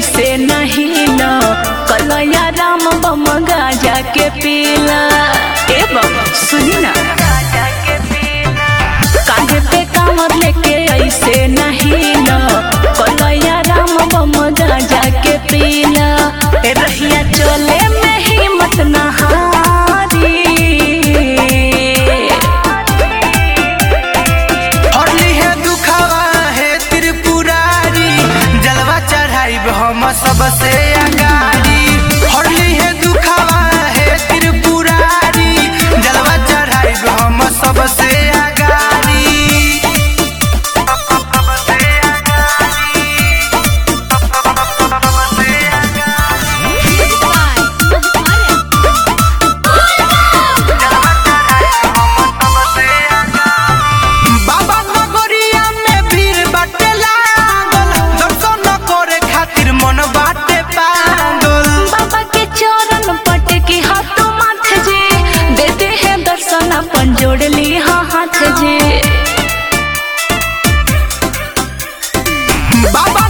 ऐसे नहीं न कलया राम बम गाजा के पीला। ए बम सुनी ना, कांधे पे कांवर लेके ऐसे नहीं न कलया राम बम गाजा के पीला। रहिया चले में हिम्मत न हारी, हरली है दुखावा है त्रिपुरारी, जलवा चढ़ाई हम सबसे अगाड़ी। हरली है दुखावा है त्रिपुरारी, जलवा चढ़ाई हम सबसे अगाड़ी। बाबा नगरिया में भीड़ बाटे लागल, दर्शन करे खातिर मन बाटे पागल। बाबा के चरण पट के हाथों माथ जे देते हैं दर्शन अपन जोड़ ली हाथ जे। बाबा